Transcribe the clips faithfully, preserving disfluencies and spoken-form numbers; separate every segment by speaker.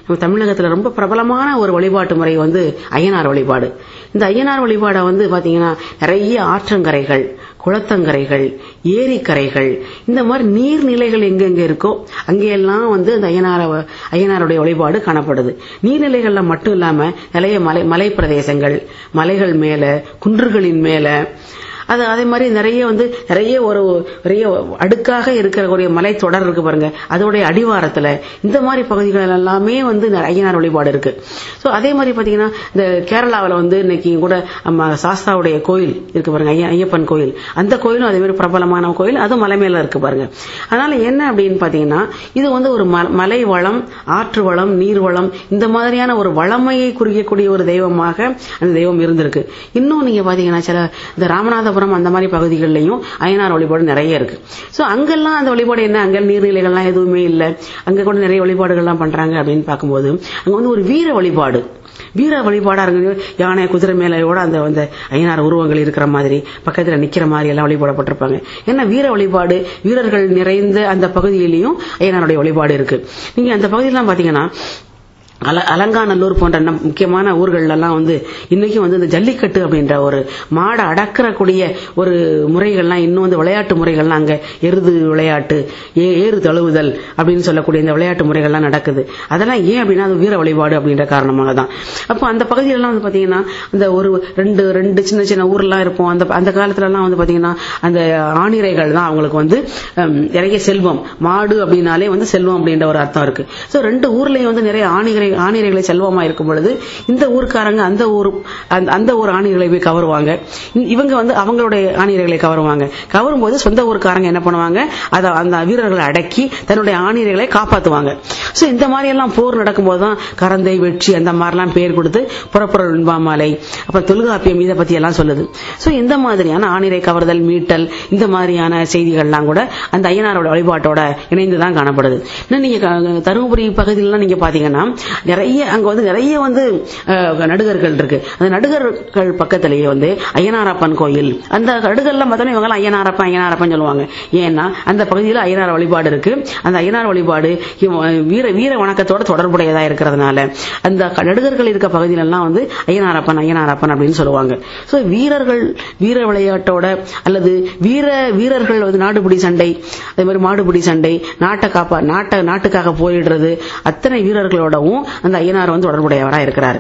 Speaker 1: நம்ம தமிழகத்துல ரொம்ப பிரபலமான ஒரு வழிபாட்டு முறை வந்து ஐயனார் வழிபாடு. இந்த ஐயனார் வழிபாடை வந்து பாத்தீங்கன்னா நிறைய ஆற்றங்கரைகள், குளத்தங்கரைகள், ஏரிக்கரைகள், இந்த மாதிரி நீர்நிலைகள் எங்கெங்க இருக்கோ அங்கெல்லாம் வந்து அந்த ஐயனார ஐயனாருடைய வழிபாடு காணப்படுது. நீர்நிலைகள்ல மட்டும் இல்லாம நிறைய மலை மலை பிரதேசங்கள், மலைகள் மேல, குன்றுகளின் மேல, அது அதே மாதிரி நிறைய வந்து நிறைய ஒரு நிறைய அடுக்காக இருக்கிற மலை தொடர் இருக்கு பாருங்க, அதோடைய அடிவாரத்துல இந்த மாதிரி பகுதிகள் எல்லாமே வந்து ஐயனார் வழிபாடு இருக்கு. சோ அதே மாதிரி பாத்தீங்கன்னா இந்த கேரளாவில வந்து இன்னைக்கு கூட நம்ம சாஸ்தாவுடைய கோயில் இருக்கு பாருங்க, ஐயப்பன் கோயில், அந்த கோயிலும் அதே மாதிரி பிரபலமான கோயில், அதுவும் மலை மேல இருக்கு பாருங்க. அதனால என்ன அப்படின்னு பாத்தீங்கன்னா இது வந்து ஒரு மலை வளம், ஆற்று வளம், நீர் வளம், இந்த மாதிரியான ஒரு வளமையை குறிக்கக்கூடிய ஒரு தெய்வமாக அந்த தெய்வம் இருந்திருக்கு. இன்னும் நீங்க பாத்தீங்கன்னா சில இந்த ராமநாத அந்த மாதிரி பகுதிகளிலையும் ஐயனார் வழிபாடு நிறைய இருக்கு. சோ அங்கெல்லாம் அந்த வழிபாடு என்ன, அங்க நீர்நிலைகள்லாம் எதுவுமே இல்ல, அங்க கூட நிறைய வழிபாடுகள்லாம் பண்றாங்க அப்படின்னு பார்க்கும்போது அங்க வந்து ஒரு வீர வழிபாடு, வீர வழிபாடா இருக்கு. யானை குதிரை மேலோட அந்த அந்த ஐயனார் உருவங்கள் இருக்கிற மாதிரி பக்கத்துல நிக்கிற மாதிரி எல்லாம் வழிபாடப்பட்டிருப்பாங்க. ஏன்னா வீர வழிபாடு, வீரர்கள் நிறைந்த அந்த பகுதியிலையும் ஐயனாருடைய வழிபாடு இருக்கு. நீங்க அந்த பகுதியெல்லாம் பாத்தீங்கன்னா அலங்காநல்லூர் போன்ற முக்கியமான ஊர்கள் எல்லாம் வந்து இன்னைக்கும் வந்து இந்த ஜல்லிக்கட்டு அப்படின்ற ஒரு மாடை அடக்கிறக்கூடிய ஒரு முறைகள்லாம் இன்னும் வந்து விளையாட்டு முறைகள்லாம் அங்க எருது விளையாட்டு, ஏறு தழுவுதல் அப்படின்னு சொல்லக்கூடிய இந்த விளையாட்டு முறைகள்லாம் நடக்குது. அதெல்லாம் ஏன் அப்படின்னா அது வீர வழிபாடு அப்படின்ற காரணமாக தான். அப்போ அந்த பகுதியிலலாம் வந்து பாத்தீங்கன்னா அந்த ஒரு ரெண்டு ரெண்டு சின்ன சின்ன ஊர்லாம் இருக்கும். அந்த அந்த காலத்துல எல்லாம் வந்து பாத்தீங்கன்னா அந்த ஆணிரைகள் தான் அவங்களுக்கு வந்து நிறைய செல்வம், மாடு அப்படின்னாலே வந்து செல்வம் அப்படின்ற ஒரு அர்த்தம் இருக்கு. சோ ரெண்டு ஊர்லயும் வந்து நிறைய ஆணிரை ஆணிரைகளை செல்வமா இருக்கும் பொழுது இந்த ஊருக்காரங்க அந்த ஊர் அந்த ஒரு ஆணிரைகளை போய் கவருவாங்க, இவங்க வந்து அவங்களுடைய ஆணிரைகளை கவருவாங்க. கவரும் போது சொந்த ஊருக்காரங்க என்ன பண்ணுவாங்க, அதை அந்த வீரர்களை அடக்கி தன்னுடைய ஆணிரைகளை காப்பாற்றுவாங்க. சோ இந்த மாதிரி எல்லாம் போர் நடக்கும் போதுதான் கரந்தை, வெற்றி அந்த மாதிரிலாம் பேர் கொடுத்து புறப்புற இன்பாமாலை, அப்புறம் தொல்காப்பியம் இதை பத்தி எல்லாம் சொல்லுது. சோ இந்த மாதிரியான ஆணிரை கவர்தல், மீட்டல், இந்த மாதிரியான செய்திகள்லாம் கூட அந்த ஐயனாரோட வழிபாட்டோட இணைந்துதான் காணப்படுது. இன்னும் நீங்க தருமபுரி பகுதியிலாம் நீங்க பாத்தீங்கன்னா நிறைய அங்க வந்து நிறைய வந்து நடுகர்கள் இருக்கு. அந்த நடுகர்கள் பக்கத்திலேயே வந்து ஐயனாரப்பன் கோயில், அந்த நடுகர்லாம் பார்த்தோன்னா இவங்க ஐயனாரப்பன் ஐயனாரப்பன் சொல்லுவாங்க. ஏன்னா அந்த பகுதியில் ஐயனார் வழிபாடு இருக்கு. அந்த ஐயனார் வழிபாடு வீர வீர வணக்கத்தோட தொடர்புடையதா இருக்கிறதுனால அந்த நடுகர்கள் இருக்க பகுதியிலெல்லாம் வந்து ஐயனாரப்பன் ஐயனாரப்பன் அப்படின்னு சொல்லுவாங்க. சோ வீரர்கள் வீர விளையாட்டோட அல்லது வீர வீரர்கள் வந்து நாடுபிடி சண்டை, அதே மாதிரி மாடுபிடி சண்டை, நாட்டை காப்பா நாட்டை நாட்டுக்காக போயிடுறது, அத்தனை வீரர்களோடவும் அந்த ஐயனார் வந்து தொடர்புடையவரா இருக்கிறாரு.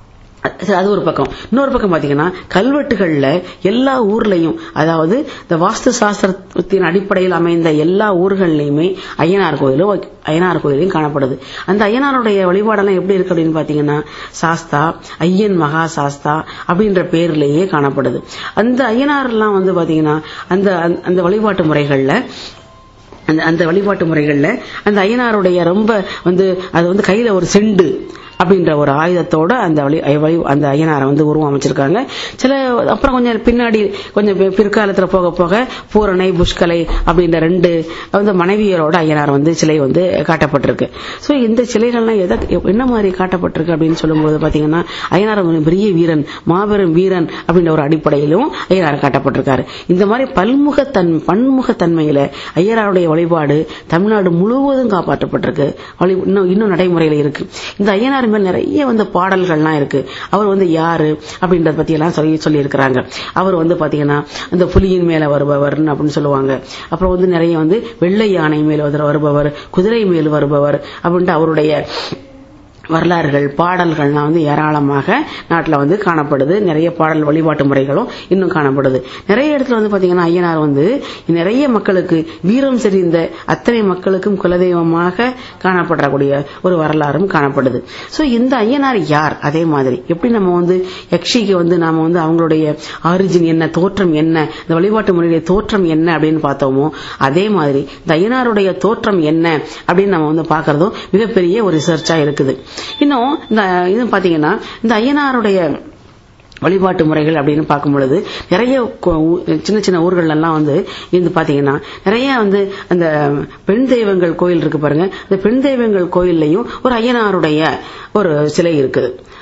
Speaker 1: அது ஒரு பக்கம். இன்னொரு பக்கம் பாத்தீங்கன்னா கல்வெட்டுகள்ல எல்லா ஊர்லயும், அதாவது இந்த வாஸ்து சாஸ்திரத்தின் அடிப்படையில் அமைந்த எல்லா ஊர்கள்லயுமே ஐயனார் கோயிலும் ஐயனார் கோயிலையும் காணப்படுது. அந்த ஐயனாருடைய வழிபாடெல்லாம் எப்படி இருக்கு அப்படின்னு பாத்தீங்கன்னா சாஸ்தா, ஐயன் மகா சாஸ்தா அப்படின்ற பேர்லயே காணப்படுது. அந்த ஐயனார் எல்லாம் வந்து பாத்தீங்கன்னா அந்த அந்த வழிபாட்டு முறைகள்ல அந்த அந்த வழிபாட்டு முறைகள்ல அந்த ஐயனாருடைய ரொம்ப வந்து அது வந்து கையில ஒரு செண்டு அப்படின்ற ஒரு ஆயுதத்தோட அந்த அந்த ஐயனாரை வந்து உருவம் அமைச்சிருக்காங்க. சில அப்புறம் கொஞ்சம் பின்னாடி கொஞ்சம் பிற்காலத்துல போக போக பூரணை, புஷ்கலை அப்படின்ற ரெண்டு வந்து மனைவியரோட ஐயனார் வந்து சிலை வந்து காட்டப்பட்டிருக்கு. சோ இந்த சிலைகள்லாம் எதை என்ன மாதிரி காட்டப்பட்டிருக்கு அப்படின்னு சொல்லும்போது பாத்தீங்கன்னா ஐயனார் பெரிய வீரன், மாபெரும் வீரன் அப்படின்ற ஒரு அடிப்படையிலும் ஐயனார் காட்டப்பட்டிருக்காரு. இந்த மாதிரி பல்முகத்தன் பன்முகத்தன்மையில ஐயனாருடைய வழிபாடு தமிழ்நாடு முழுவதும் காப்பாற்றப்பட்டிருக்கு. இன்னும் இன்னும் நடைமுறையில இருக்கு. இந்த ஐயனார் நிறைய வந்து பாடல்கள்லாம் இருக்கு. அவர் வந்து யாரு அப்படின்றத பத்தி எல்லாம் சொல்லி சொல்லி இருக்கிறாங்க. அவர் வந்து பாத்தீங்கன்னா அந்த புலியின் மேல வருபவர் அப்படின்னு சொல்லுவாங்க. அப்புறம் வந்து நிறைய வந்து வெள்ளை யானை மேல வருபவர், குதிரை மேல் வருபவர் அப்படின்ட்டு அவருடைய வரலாறுகள், பாடல்கள்லாம் வந்து ஏராளமாக நாட்டில் வந்து காணப்படுது. நிறைய பாடல் வழிபாட்டு முறைகளும் இன்னும் காணப்படுது. நிறைய இடத்துல வந்து பாத்தீங்கன்னா ஐயனார் வந்து நிறைய மக்களுக்கு வீரம் செறிந்த அத்தனை மக்களுக்கும் குலதெய்வமாக காணப்படக்கூடிய ஒரு வரலாறும் காணப்படுது. சோ இந்த ஐயனார் யார், அதே மாதிரி எப்படி நம்ம வந்து யக்ஷிக்கு வந்து நாம வந்து அவங்களுடைய ஆரிஜின் என்ன, தோற்றம் என்ன, இந்த வழிபாட்டு முறையுடைய தோற்றம் என்ன அப்படின்னு பார்த்தோமோ அதே மாதிரி இந்த ஐயனாருடைய தோற்றம் என்ன அப்படின்னு நம்ம வந்து பாக்குறதும் மிகப்பெரிய ஒரு ரிசர்ச்சா இருக்குது. இன்னும் இந்த இது பாத்தீங்கன்னா இந்த ஐயனாருடைய வழிபாட்டு முறைகள் அப்படின்னு பார்க்கும் பொழுது நிறைய சின்ன சின்ன ஊர்கள் எல்லாம் வந்து இது பாத்தீங்கன்னா நிறைய வந்து அந்த பெண் தெய்வங்கள் கோயில் இருக்கு பாருங்க. அந்த பெண் தெய்வங்கள் கோயில்லையும் ஒரு ஐயனாருடைய ஒரு சிலை இருக்குது.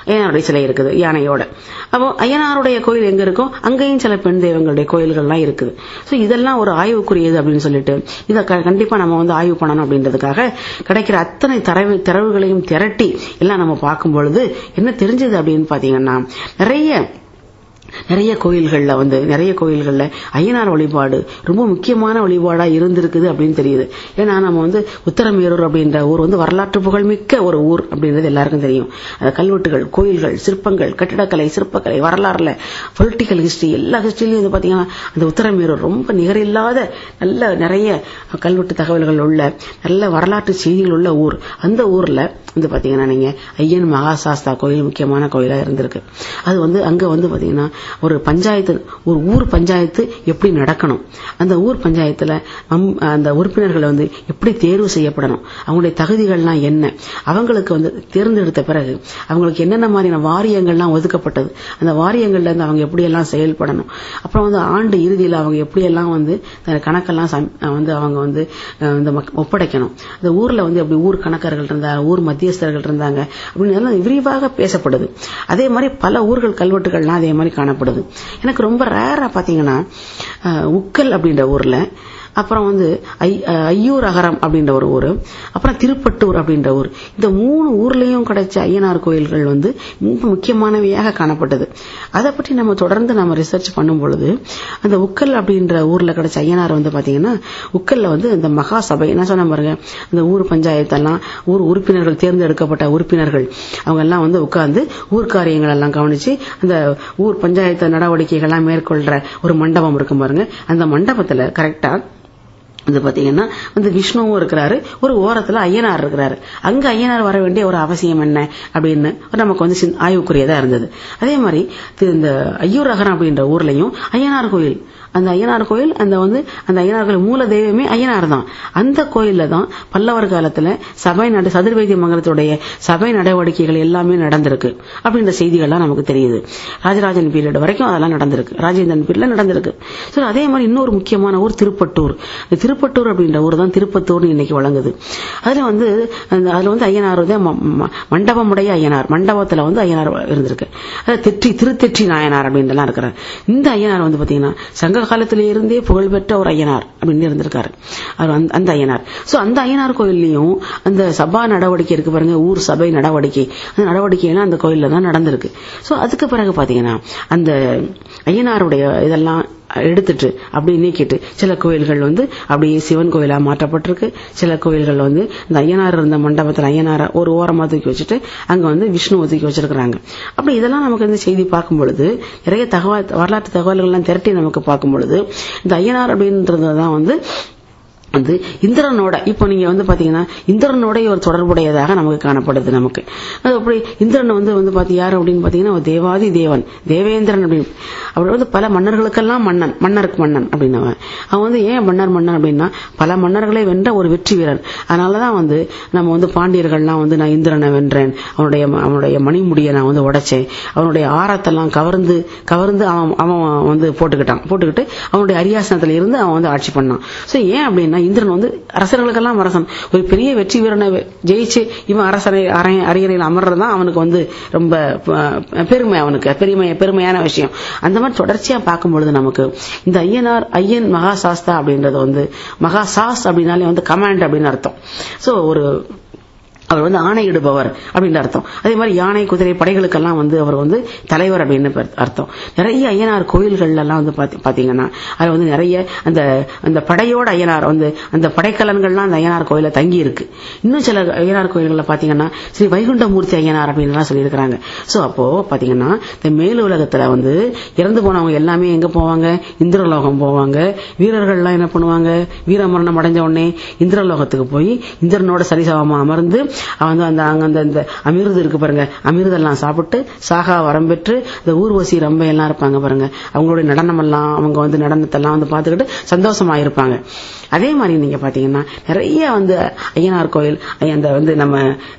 Speaker 1: ஐயனாருடைய சிலை இருக்குது யானையோட. அப்போ ஐயனாருடைய கோயில் எங்க இருக்கோ அங்கேயும் சில பெண் தெய்வங்களுடைய கோயில்கள்லாம் இருக்குது. சோ இதெல்லாம் ஒரு ஆய்வுக்குரியது அப்படின்னு சொல்லிட்டு இதை கண்டிப்பா நம்ம வந்து ஆய்வு பண்ணணும் அப்படின்றதுக்காக கிடைக்கிற அத்தனை தரவு தரவுகளையும் திரட்டி எல்லாம் நம்ம பார்க்கும் பொழுது என்ன தெரிஞ்சது அப்படின்னு பாத்தீங்கன்னா, நிறைய நிறைய கோயில்கள்ல வந்து நிறைய கோயில்கள்ல ஐயனார் வழிபாடு ரொம்ப முக்கியமான வழிபாடா இருந்திருக்குது அப்படின்னு தெரியுது. ஏன்னா நம்ம வந்து உத்தரமேரூர் அப்படின்ற ஊர் வந்து வரலாற்று புகழ்மிக்க ஒரு ஊர் அப்படின்றது எல்லாருக்கும் தெரியும். கல்வெட்டுகள், கோயில்கள், சிற்பங்கள், கட்டிடக்கலை, சிற்பக்கலை, வரலாறுல பொலிட்டிக்கல் ஹிஸ்டரி, எல்லா ஹிஸ்டரியிலும் வந்து பாத்தீங்கன்னா அந்த உத்தரமேரூர் ரொம்ப நிகரில்லாத நல்ல நிறைய கல்வெட்டு தகவல்கள் உள்ள நல்ல வரலாற்று செய்திகள் உள்ள ஊர். அந்த ஊர்ல வந்து பாத்தீங்கன்னா நீங்க ஐயன் மகாசாஸ்தா கோயில் முக்கியமான கோயிலா இருந்திருக்கு. அது வந்து அங்க வந்து பாத்தீங்கன்னா ஒரு பஞ்சாயத்து, ஒரு ஊர் பஞ்சாயத்து எப்படி நடக்கணும், அந்த ஊர் பஞ்சாயத்துல அந்த உறுப்பினர்களை வந்து எப்படி தேர்வு செய்யப்படணும், அவங்களுடைய தகுதிகள்லாம் என்ன, அவங்களுக்கு வந்து தேர்ந்தெடுத்த பிறகு அவங்களுக்கு என்னென்ன மாதிரியான வாரியங்கள்லாம் ஒதுக்கப்பட்டது, அந்த வாரியங்கள்ல இருந்து அவங்க எப்படி எல்லாம் செயல்படணும், அப்புறம் வந்து ஆண்டு இறுதியில் அவங்க எப்படி எல்லாம் வந்து கணக்கெல்லாம் வந்து அவங்க வந்து ஒப்படைக்கணும், அந்த ஊர்ல வந்து எப்படி ஊர் கணக்கர்கள் இருந்தாங்க, ஊர் மத்தியஸ்தர்கள் இருந்தாங்க அப்படின்னு விரிவாக பேசப்படுது. அதே மாதிரி பல ஊர்கள் கல்வெட்டுகள்லாம் அதே மாதிரி காணப்படுது. எனக்கு ரொம்ப ரேரா பாத்தீங்கன்னா உக்கல் அப்படின்ற ஊர்ல, அப்புறம் வந்து ஐயூர் அகரம் அப்படின்ற ஒரு ஊர், அப்புறம் திருப்பட்டூர் அப்படின்ற ஊர், இந்த மூணு ஊர்லயும் கிடைச்ச ஐயனார் கோயில்கள் வந்து மிக முக்கியமானவையாக காணப்பட்டது. அதை பற்றி நம்ம தொடர்ந்து நம்ம ரிசர்ச் பண்ணும் பொழுது அந்த உக்கல் அப்படின்ற ஊர்ல கிடைச்ச ஐயனார் வந்து பாத்தீங்கன்னா, உக்கல்ல வந்து இந்த மகா சபை என்ன சொன்ன பாருங்க, அந்த ஊர் பஞ்சாயத்தெல்லாம் ஊர் உறுப்பினர்கள், தேர்ந்தெடுக்கப்பட்ட உறுப்பினர்கள் அவங்க எல்லாம் வந்து உட்கார்ந்து ஊர் காரியங்கள் எல்லாம் கவனிச்சு அந்த ஊர் பஞ்சாயத்து நடவடிக்கைகள்லாம் மேற்கொள்ற ஒரு மண்டபம் இருக்கும் பாருங்க. அந்த மண்டபத்துல கரெக்டா வந்து பாத்தீங்கன்னா வந்து விஷ்ணுவும் இருக்கிறாரு, ஒரு ஓரத்துல ஐயனார் இருக்கிறாரு. அங்க ஐயனார் வர வேண்டிய ஒரு அவசியம் என்ன அப்படின்னு நமக்கு வந்து ஆய்வுக்குரியதா இருந்தது. அதே மாதிரி இந்த ஐயூர் அகரம் அப்படின்ற ஊர்லயும் ஐயனார் கோயில், அந்த ஐயனார் கோயில் அந்த வந்து அந்த ஐயனார் கோயில் மூல தெய்வமே ஐயனார் தான். அந்த கோயில்ல தான் பல்லவர் காலத்துல சபை நட சதுர்வேதி மங்கலத்துடைய சபை நடவடிக்கைகள் எல்லாமே நடந்திருக்கு அப்படின்ற செய்திகள்லாம் நமக்கு தெரியுது. ராஜராஜன் பீரியட் வரைக்கும் அதெல்லாம் நடந்திருக்கு, ராஜேந்திரன் பீரியட்ல நடந்திருக்கு. சோ அதே மாதிரி இன்னொரு முக்கியமான ஊர் திருப்பட்டூர். திருப்பட்டூர் அப்படின்ற ஊர் தான் திருப்பத்தூர் இன்னைக்கு வழங்குது. அதுல வந்து அதுல வந்து ஐயனார் மண்டபமுடைய ஐயனார், மண்டபத்துல வந்து ஐயனார் இருந்திருக்கு. அது தெற்றி திருத்தெற்றி நாயனார் அப்படின்லாம் இருக்கிறார். இந்த ஐயனார் வந்து பாத்தீங்கன்னா சங்க காலத்திலே இருந்தே புகழ்பெற்ற ஒரு ஐயனார் அப்படின்னு இருந்திருக்காரு அந்த ஐயனார். சோ அந்த ஐயனார் கோயில்லையும் அந்த சபா நடவடிக்கை இருக்கு பாருங்க, ஊர் சபை நடவடிக்கை, அந்த நடவடிக்கை எல்லாம் அந்த கோயில்ல தான் நடந்திருக்கு. சோ அதுக்கு பிறகு பாத்தீங்கன்னா அந்த ஐயனாருடைய இதெல்லாம் எடுத்துட்டு அப்படி நீக்கிட்டு சில கோயில்கள் வந்து அப்படியே சிவன் கோயிலா மாற்றப்பட்டிருக்கு. சில கோயில்கள் வந்து இந்த ஐயனார் இருந்த மண்டபத்தில் ஐயனார ஒரு ஓரமா தூக்கி வச்சுட்டு அங்க வந்து விஷ்ணு ஒதுக்கி வச்சிருக்கிறாங்க. அப்படி இதெல்லாம் நமக்கு இந்த செய்தி பார்க்கும் பொழுது, நிறைய தகவல் வரலாற்று தகவல்கள்லாம் திரட்டி நமக்கு பார்க்கும் பொழுது இந்த ஐயனார் அப்படின்றதுதான் வந்து வந்து இந்திரனோட இப்போ நீங்க வந்து பாத்தீங்கன்னா இந்திரனோட ஒரு தொடர்புடையதாக நமக்கு காணப்படுது. நமக்கு அது அப்படி இந்திரன் வந்து வந்து பாத்தி யாரு அப்படின்னு பாத்தீங்கன்னா தேவாதி தேவன் தேவேந்திரன் அப்படின்னு அப்படி வந்து பல மன்னர்களுக்கெல்லாம் மன்னன், மன்னருக்கு மன்னன் அப்படின்னு அவன் வந்து ஏன் மன்னர் மன்னன் அப்படின்னா பல மன்னர்களை வென்ற ஒரு வெற்றி வீரர். அதனாலதான் வந்து நம்ம வந்து பாண்டியர்கள்லாம் வந்து நான் இந்திரனை வென்றேன், அவனுடைய அவனுடைய மணிமுடியை நான் வந்து உடைச்சேன், அவனுடைய ஆரத்தெல்லாம் கவர்ந்து கவர்ந்து அவன் அவன் வந்து போட்டுக்கிட்டான் போட்டுக்கிட்டு அவனுடைய அரியாசனத்துல இருந்து அவன் வந்து ஆட்சி பண்ணான். சோ ஏன் அப்படின்னா இந்திரன் வந்து அரசர்களுக்கெல்லாம் அரசன், ஒரு பெரிய வெற்றி வீரனை ஜெயிச்சு இவன் அரசனை அரியணையில் அமர்றதுதான் அவனுக்கு வந்து ரொம்ப பெருமை, அவனுக்கு பெருமை பெருமையான விஷயம். அந்த மாதிரி தொடர்ச்சியா பார்க்கும் பொழுது நமக்கு இந்த ஐயனார் ஐயன் மகாசாஸ்தா அப்படின்றது வந்து மகாசாஸ் அப்படின்னாலே வந்து கமாண்ட் அப்படின்னு அர்த்தம். சோ ஒரு அவர் வந்து ஆணையிடுபவர் அப்படின்னு அர்த்தம். அதே மாதிரி யானை குதிரை படைகளுக்கெல்லாம் வந்து அவர் வந்து தலைவர் அப்படின்னு அர்த்தம். நிறைய ஐயனார் கோயில்கள் எல்லாம் வந்து பாத்தீங்கன்னா அது வந்து நிறைய அந்த அந்த படையோட ஐயனார் வந்து அந்த படைக்கலன்கள்லாம் அந்த ஐயனார் கோயில தங்கி இருக்கு. இன்னும் சில ஐயனார் கோயில்கள் பாத்தீங்கன்னா ஸ்ரீ வைகுண்டமூர்த்தி ஐயனார் அப்படின்னு சொல்லியிருக்கிறாங்க. சோ அப்போ பாத்தீங்கன்னா இந்த மேல் உலகத்துல வந்து இறந்து போனவங்க எல்லாமே எங்க போவாங்க, இந்திரலோகம் போவாங்க. வீரர்கள் எல்லாம் என்ன பண்ணுவாங்க, வீரமரணம் அடைஞ்ச உடனே இந்திரலோகத்துக்கு போய் இந்திரனோட சரிசமமா அமர்ந்து அவன் அந்த அந்த அமிர்து இருக்கு பாருங்க, அமிர்தெல்லாம் சாப்பிட்டு சாகா வரம் பெற்று இந்த ஊர்வசி ரொம்ப எல்லாம் இருப்பாங்க பாருங்க, அவங்களுடைய நடனம் எல்லாம் அவங்க வந்து நடனத்தெல்லாம் வந்து பாத்துக்கிட்டு சந்தோஷமா இருப்பாங்க. அதே மாதிரி நீங்க பாத்தீங்கன்னா நிறைய வந்து ஐயனார் கோயில் அந்த வந்து நம்ம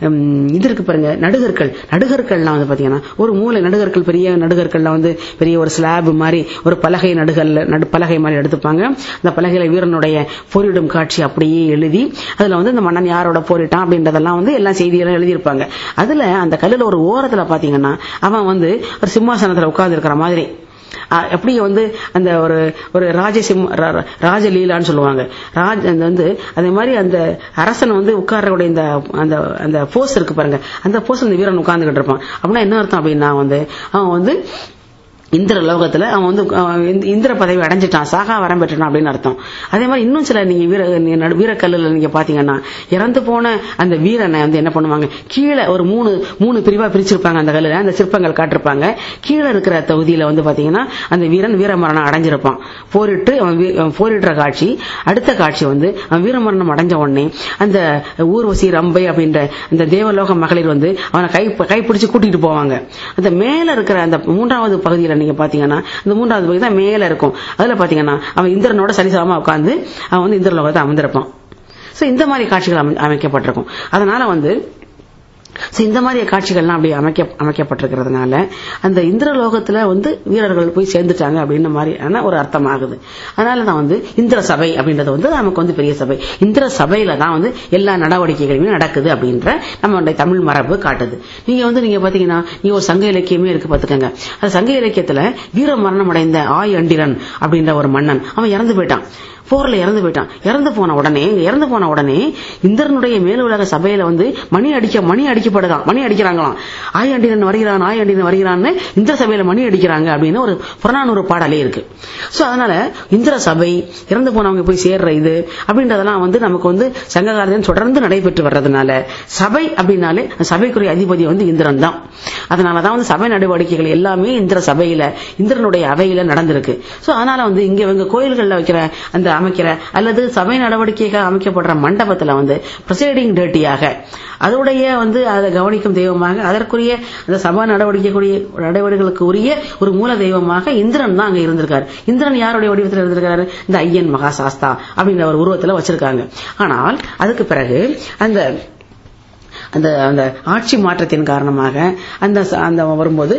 Speaker 1: இது இருக்கு பாருங்க, நடுகற்கள் நடுகற்கள்லாம் வந்து பாத்தீங்கன்னா ஒரு மூளை நடுகற்கள், பெரிய நடுகற்கள்ல வந்து பெரிய ஒரு ஸ்லாப் மாதிரி ஒரு பலகை நடுகல் நடு பலகை மாதிரி எடுத்துப்பாங்க. அந்த பலகையில வீரனுடைய போரிடும் காட்சி அப்படியே எழுதி அதுல வந்து இந்த மன்னன் யாரோட போரிட்டான் அப்படின்றதெல்லாம் வந்து வந்து எல்லா செய்திகளும் எழுதியிருப்பாங்க. அதுல அந்த கல்லுல ஒரு ஓரத்துல பாத்தீங்கன்னா அவன் வந்து ஒரு சிம்மாசனத்துல உட்கார்ந்து இருக்கிற மாதிரி, எப்படி வந்து அந்த ஒரு ஒரு ராஜசிம் ராஜலீலான்னு சொல்லுவாங்க. ராஜ் வந்து அதே மாதிரி அந்த அரசன் வந்து உட்கார்றக்கூடிய இந்த அந்த அந்த போஸ் இருக்கு பாருங்க, அந்த போஸ் அந்த வீரன் உட்கார்ந்துகிட்டு இருப்பான். அப்படின்னா என்ன அர்த்தம் அப்படின்னா வந்து அவன் வந்து இந்திர லோகத்துல அவன் வந்து இந்திர பதவி அடைஞ்சிட்டான், சாகா வரம் பெற்றான் அப்படின்னு அர்த்தம். அதே மாதிரி இன்னும் சில நீங்க வீர வீரக்கல்லுல நீங்க பாத்தீங்கன்னா இறந்து போன அந்த வீரனை வந்து என்ன பண்ணுவாங்க, கீழே ஒரு மூணு மூணு பிரிவா பிரிச்சிருப்பாங்க. அந்த கல்லுல அந்த சிற்பங்கள் காட்டிருப்பாங்க. கீழே இருக்கிற தொகுதியில வந்து பாத்தீங்கன்னா அந்த வீரன் வீரமரணம் அடைஞ்சிருப்பான். போரிட்டு அவன் போரிடுற காட்சி. அடுத்த காட்சி வந்து அவன் வீரமரணம் அடைஞ்ச உடனே அந்த ஊர்வசி ரம்பை அப்படின்ற அந்த தேவலோக மகளிர் வந்து அவனை கை கைப்பிடிச்சு கூட்டிட்டு போவாங்க. அந்த மேல இருக்கிற அந்த மூன்றாவது பகுதியில நீங்க பாத்தீங்கன்னா இந்த மூன்றாவது பகுதி தான் மேல இருக்கும். அதுல பாத்தீங்கன்னா அவன் இந்திரனோட சரிசமமா உட்கார்ந்து அவன் வந்து இந்திரலோகத்தை அமர்ந்திருப்பான். சோ இந்த மாதிரி காட்சிகள் அமைக்கப்பட்டிருக்கும். அதனால வந்து இந்த மாதிரி காட்சிகள்லாம் அப்படி அமைக்க அமைக்கப்பட்டிருக்கிறதுனால அந்த இந்திரலோகத்துல வந்து வீரர்கள் போய் சேர்ந்துட்டாங்க அப்படின்ற மாதிரியான ஒரு அர்த்தம் ஆகுது. அதனாலதான் வந்து இந்திர சபை அப்படின்றது வந்து நமக்கு வந்து பெரிய சபை. இந்திர சபையில தான் வந்து எல்லா நடவடிக்கைகளுமே நடக்குது அப்படின்ற நம்மளுடைய தமிழ் மரபு காட்டுது. நீங்க வந்து நீங்க பாத்தீங்கன்னா நீங்க ஒரு சங்க இலக்கியமே இருக்கு பாத்துக்கங்க. அந்த சங்க இலக்கியத்துல வீர மரணம் அடைந்த ஆய் அண்டிரன் அப்படின்ற ஒரு மன்னன் அவன் இறந்து போயிட்டான், போர்ல இறந்து போயிட்டான். இறந்து போன உடனே இறந்து போன உடனே இந்திரனுடைய மேலுலக சபையில வந்து மணி அடிக்க மணி அடிக்கப்படுதான் மணி அடிக்கிறாங்களாம். ஆயண்டிரன் வருகிறான் ஆயண்டிரன் வருகிறான்னு இந்திர சபையில மணி அடிக்கிறாங்க அப்படின்னு ஒரு புறநானூறு பாடலே இருக்கு. சோ அதனால இந்திர சபை இறந்து போனவங்க போய் சேர்ற இது அப்படின்றதெல்லாம் வந்து நமக்கு வந்து சங்க காலத்தில் தொடர்ந்து நடைபெற்று வர்றதுனால சபை அப்படின்னாலே சபைக்குரிய அதிபதி வந்து இந்திரன் தான். அதனாலதான் வந்து சபை நடவடிக்கைகள் எல்லாமே இந்திர சபையில இந்திரனுடைய அவையில நடந்திருக்கு. சோ அதனால வந்து இங்க இவங்க கோயில்கள்ல வைக்கிற அந்த அமைக்கிற அல்லது சபை நடவடிக்கைகள் அமைக்கப்படுற மண்டபத்துல வந்து பிரசைடிங் டேட்டியாக அதோடைய வந்து அதை கவனிக்கும் தெய்வமாக அதற்குரிய அந்த சபா நடவடிக்கைக்குரிய நடவடிக்கைகளுக்கு உரிய ஒரு மூல தெய்வமாக இந்திரன் தான் அங்க இருந்திருக்காரு. இந்திரன் யாருடைய வடிவத்தில் இருந்திருக்காரு, இந்த ஐயன் மகாசாஸ்தா அப்படின்ற ஒரு உருவத்துல வச்சிருக்காங்க. ஆனால் அதுக்கு பிறகு அந்த அந்த அந்த ஆட்சி மாற்றத்தின் காரணமாக அந்த அந்த வரும்போது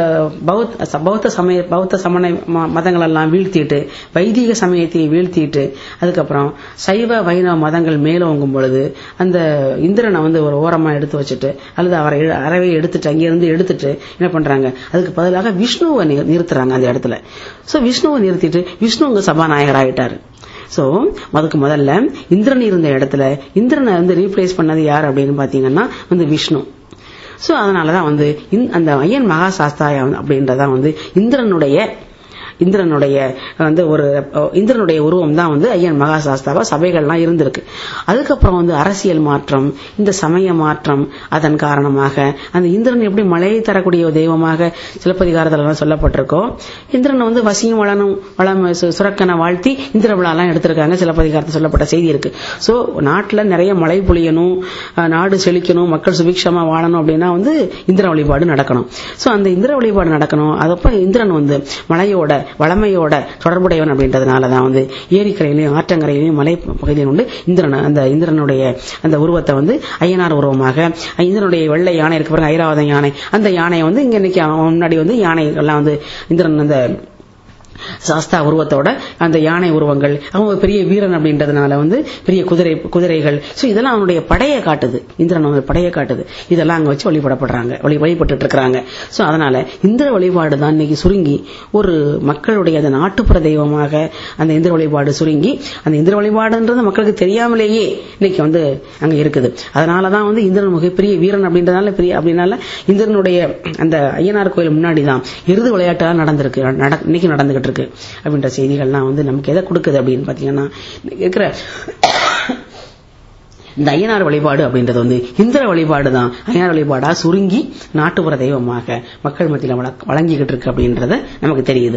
Speaker 1: பௌத்த சமய பௌத்த சமண மதங்கள் எல்லாம் வீழ்த்திட்டு வைதிக சமயத்தை வீழ்த்திட்டு அதுக்கப்புறம் சைவ வைணவ மதங்கள் மேலோங்கும் பொழுது அந்த இந்திரனை வந்து ஒரு ஓரமா எடுத்து வச்சுட்டு அல்லது அவரை அறவை எடுத்துட்டு அங்கிருந்து எடுத்துட்டு என்ன பண்றாங்க, அதுக்கு பதிலாக விஷ்ணுவை நிறுத்துறாங்க அந்த இடத்துல. சோ விஷ்ணுவை நிறுத்திட்டு விஷ்ணு உங்க சபாநாயகர் ஆயிட்டாரு. சோ அதுக்கு முதல்ல இந்திரன் இருந்த இடத்துல இந்திரனை வந்து ரீப்ளேஸ் பண்ணது யார் அப்படின்னு பாத்தீங்கன்னா வந்து விஷ்ணு. சோ அதனாலதான் வந்து அந்த ஐயன் மகாசாஸ்தா அப்படின்றதான் வந்து இந்திரனுடைய இந்திரனுடைய வந்து ஒரு இந்திரனுடைய உருவம் தான் வந்து ஐயன் மகாசாஸ்தாவா சபைகள்லாம் இருந்திருக்கு. அதுக்கப்புறம் வந்து அரசியல் மாற்றம், இந்த சமய மாற்றம், அதன் காரணமாக அந்த இந்திரன் எப்படி மழையை தரக்கூடிய தெய்வமாக சிலப்பதிகாரத்துல சொல்லப்பட்டிருக்கோ இந்திரன் வந்து வசியும் வளனும் வளம் சுரக்கன வாழ்த்தி இந்திர விழாலாம் எடுத்திருக்காங்க. சிலப்பதிகாரத்தில் சொல்லப்பட்ட செய்தி இருக்கு. சோ நாட்டுல நிறைய மழை பொழியணும், நாடு செழிக்கணும், மக்கள் சுபிக்ஷமா வாழணும் அப்படின்னா வந்து இந்திர வழிபாடு நடக்கணும். சோ அந்த இந்திர வழிபாடு நடக்கணும். அதப்ப இந்திரன் வந்து மழையோட வளமையோட தொடர்புடையவன் அப்படின்றதுனாலதான் வந்து ஏரிக்கரையிலையும் ஆற்றங்கரையிலையும் மலை பகுதியில் உண்டு இந்திரன் அந்த இந்திரனுடைய அந்த உருவத்தை வந்து ஐயனார் உருவமாக இந்திரனுடைய வெள்ளை யானை இருக்கு பாருங்க, ஐராவதம் யானை, அந்த யானையை வந்து இங்க இன்னைக்கு முன்னாடி வந்து யானை எல்லாம் வந்து இந்திரன் அந்த சாஸ்தா உருவத்தோட அந்த யானை உருவங்கள், அவன் பெரிய வீரன் அப்படின்றதுனால வந்து பெரிய குதிரை குதிரைகள், சோ இதெல்லாம் அவனுடைய படையை காட்டுது, இந்திரன் படையை காட்டுது. இதெல்லாம் அங்க வச்சு வழிபடப்படுறாங்க, வழிபட்டு இருக்கிறாங்க. சோ அதனால இந்திர வழிபாடு தான் இன்னைக்கு சுருங்கி ஒரு மக்களுடைய அந்த நாட்டுப்புற தெய்வமாக அந்த இந்திர வழிபாடு சுருங்கி அந்த இந்திர வழிபாடுன்றது மக்களுக்கு தெரியாமலேயே இன்னைக்கு வந்து அங்க இருக்குது. அதனாலதான் வந்து இந்திரன் மிகப்பெரிய வீரன் அப்படின்றதுனால பெரிய அப்படின்னால இந்திரனுடைய அந்த ஐயனார் கோயில் முன்னாடிதான் எருது விளையாட்டு நடந்திருக்கு, இன்னைக்கு நடந்துகிட்டு இருக்கு அப்படின்ற செய்திகள்லாம் வந்து நமக்கு எதை கொடுக்குது அப்படின்னு பாத்தீங்கன்னா இருக்கிற இந்த ஐயனார் வழிபாடு அப்படின்றது வந்து இந்திர வழிபாடு தான் ஐயனார் வழிபாடா சுருங்கி நாட்டுப்புற தெய்வமாக மக்கள் மத்தியில் வழங்கிக்கிட்டு இருக்கு அப்படின்றத நமக்கு தெரியுது.